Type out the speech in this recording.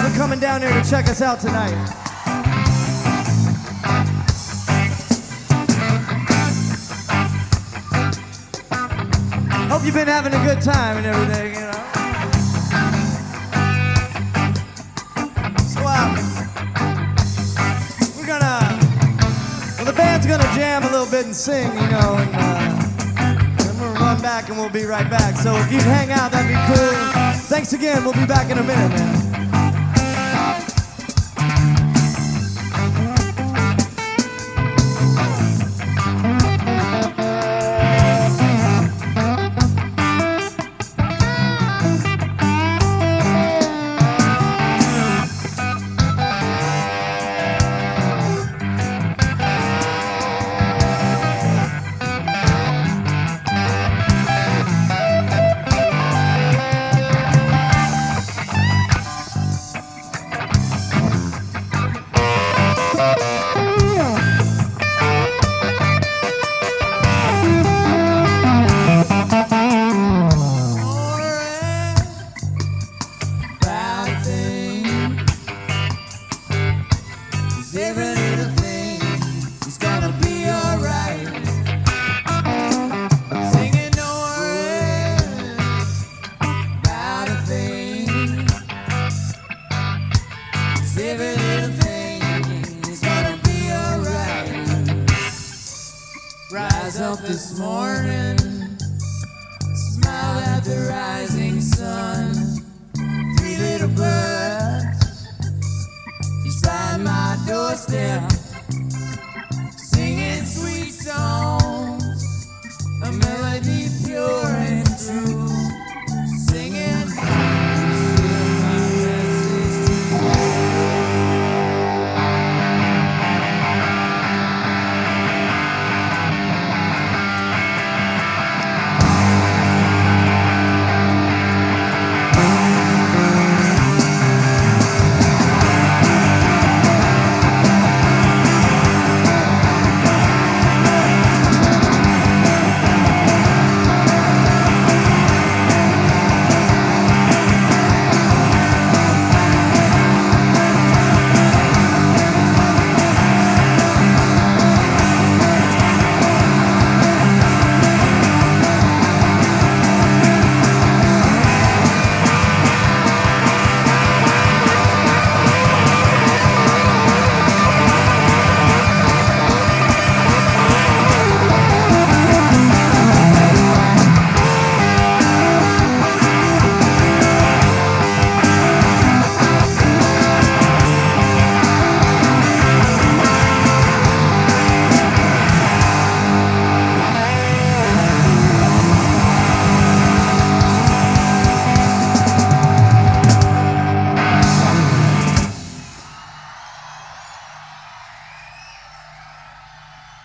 for coming down here to check us out tonight. Hope you've been having a good time and everything, you know. So, we're gonna, well, the band's gonna jam a little bit and sing, you know, and then we'll run back and we'll be right back. So if you'd hang out, that'd be cool. Thanks again. We'll be back in a minute, man. Up this morning, smiled at the rising sun. 3 little birds just by my doorstep.